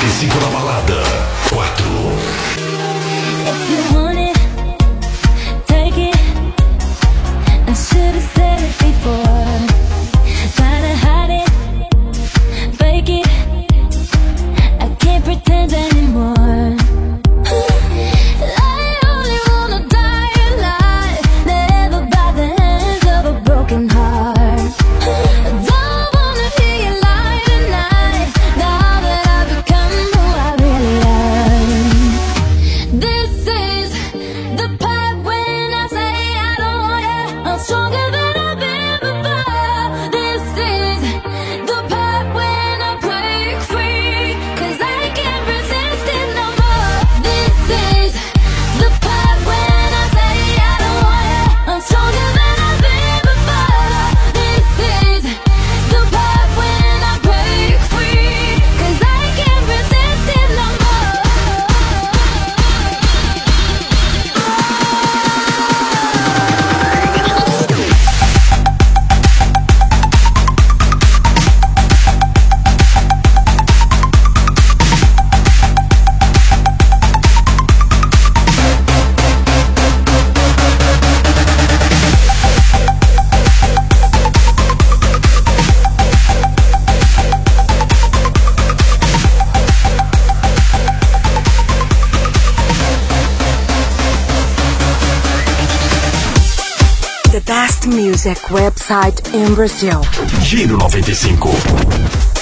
95 na balada. 4. If you want it, take it. I should have said it before. Try to hide it, fake it. I can't pretend anymore. I only wanna die alive, never by the hands of a broken heart. Don't wanna hear you lie tonight, now that I've become who I really am. This is the part when I say I don't want you. I'm stronger than I've been before. This is the part when I break free, 'cause I can't resist it no more. This is the part when I say I don't want you. I'm stronger than I've been before. This is the part when I break free, 'cause I can't resist it no more. The best music website in Brazil. Giro 95.